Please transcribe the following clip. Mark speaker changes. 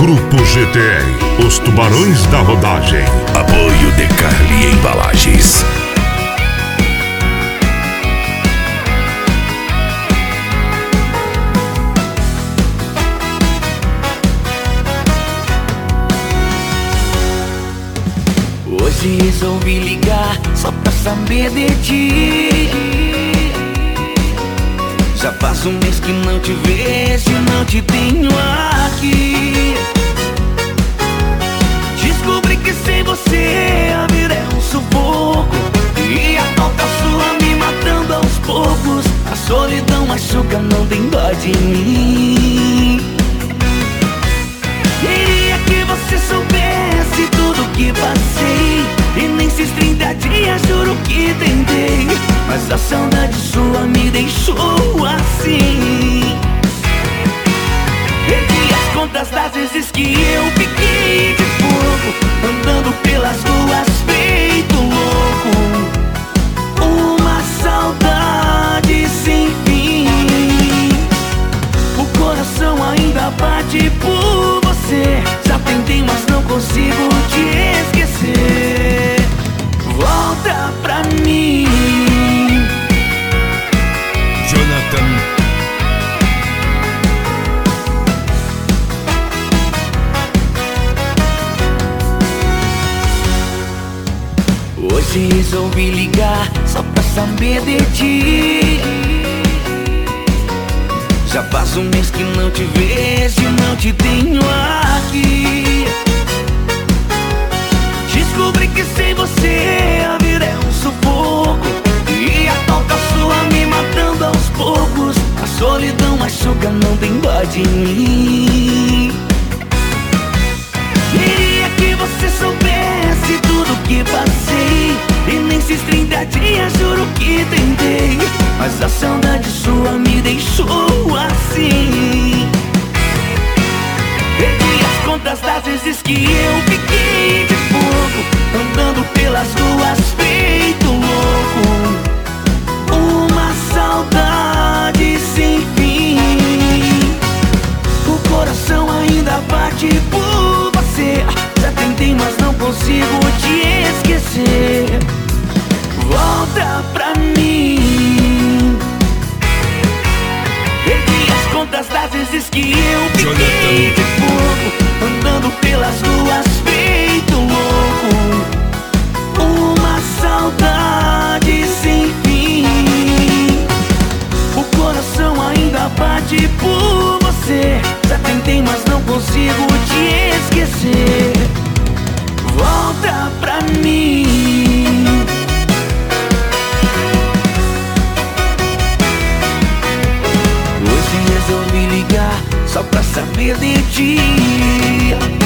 Speaker 1: Grupo GTR, os tubarões da rodagem.
Speaker 2: Apoio de Carli Embalagens.
Speaker 3: Hoje resolvi ligar só pra saber de ti. Já faz um mês que não te vejo, não te tenho aqui. Descobri que sem você a vida é um sufoco, e a falta sua me matando aos poucos. A solidão machuca, não tem dó de mim. Queria que você soubesse tudo que passei, e nesses 30 dias juro que tentei, mas a saudade sua me deixou assim. Perdi as contas das vezes que eu fiquei de fogo, andando pelas ruas feito louco. Uma saudade sem fim. O coração ainda bate por você. Já tentei, mas não consigo te esquecer. Volta pra mim,
Speaker 2: Jonathan.
Speaker 3: hoje resolvi ligar só pra saber de ti. Já faz um mês que não te vejo, não te tenho aqui. Descobri que sem você a vida é um sufoco, e a falta sua me matando aos poucos. A solidão machuca, não tem dó de mim. Queria que você soubesse tudo que passei, e nesses 30 dias juro que tentei, mas a saudade sua me deixou assim. Perdi as contas das vezes que eu fiquei de fogo, andando pelas ruas feito louco. Uma saudade sem fim. O coração ainda bate por você. Já tentei, mas não consigo te esquecer. Volta pra mim. Perdi as contas das vezes que eu fiquei de fogo, andando pelas ruas feito louco. Uma saudade sem fim. O coração ainda bate por você. Já tentei, mas não consigo te esquecer. Volta pra mim. Hoje resolvi ligar só pra saber de ti.